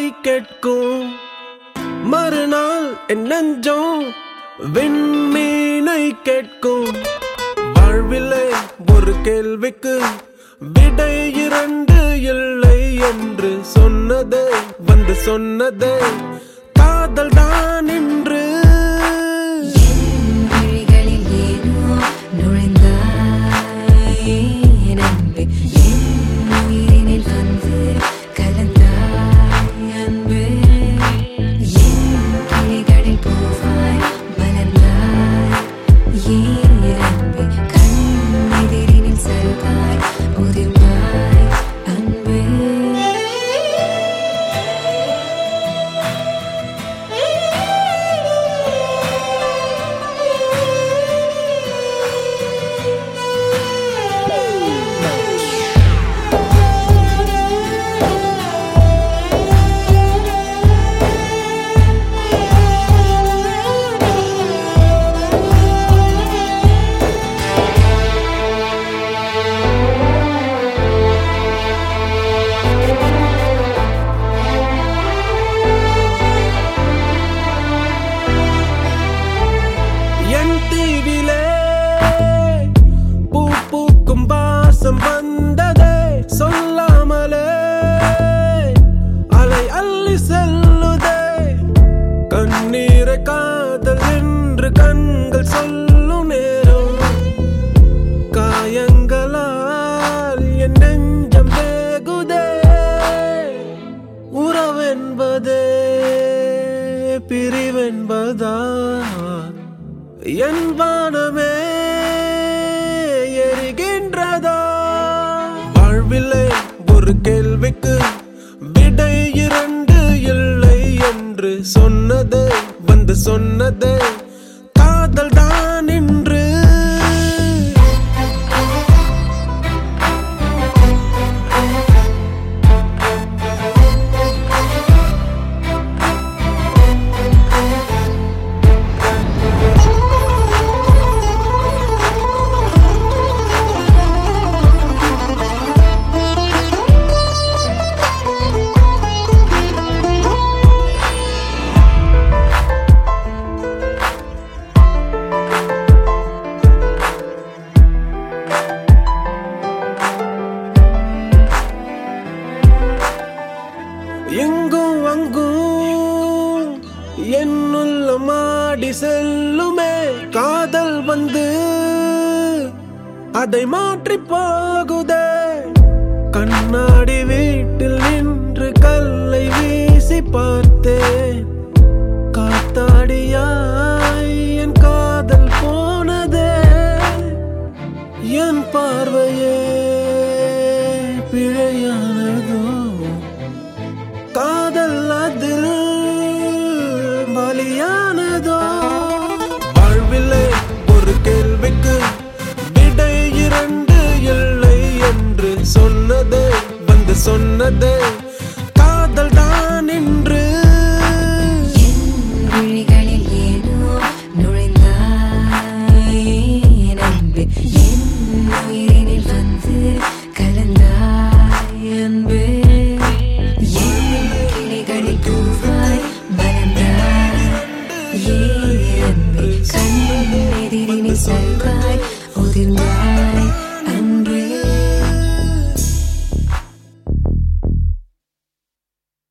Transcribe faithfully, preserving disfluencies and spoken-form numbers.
கேட்கும் மறுநாள் என் நெஞ்சம் விண்மீனை கேட்கும். வாழ்விலே ஒரு கேள்விக்கு விடை இரண்டு இல்லை என்று சொன்னதே வந்து சொன்னதே காதல் தான் என்று. வந்ததே சொல்லாமலே அலை அள்ளி செல்லுதே கண்ணீரை காதல் என்று கண்கள் சொல்லும் நேரம் காயங்களால் என் நெஞ்சம் வேகுதே. உறவென்பதே பிரிவென்பதா என் வானமே எரிகின்றதா? வாழ்விலே ஒரு கேள்விக்கு விடை இரண்டு இல்லை என்று சொன்னதே வந்து சொன்னதே காதல் தான் என்று. எங்கும் அங்கும் என்னுள்ள மாடி செல்லுமே காதல் வந்து அதை மாற்றி போகுதே. கண்ணாடி வீட்டில் நின்று கல்லை வீசி பார்த்தேன் காத்தாடியாய் என் காதல் போனதே. என் பார்வையே பிழையானதோ காதல் அதில் பலியானதோ? வாழ்விலே ஒரு கேள்விக்கு விடை இரண்டு இல்லை என்று சொன்னதே வந்து சொன்னதே காதல் தான் என்று. கண்ணெதிரினில் செல்வாய் உதிர்ந்தாய்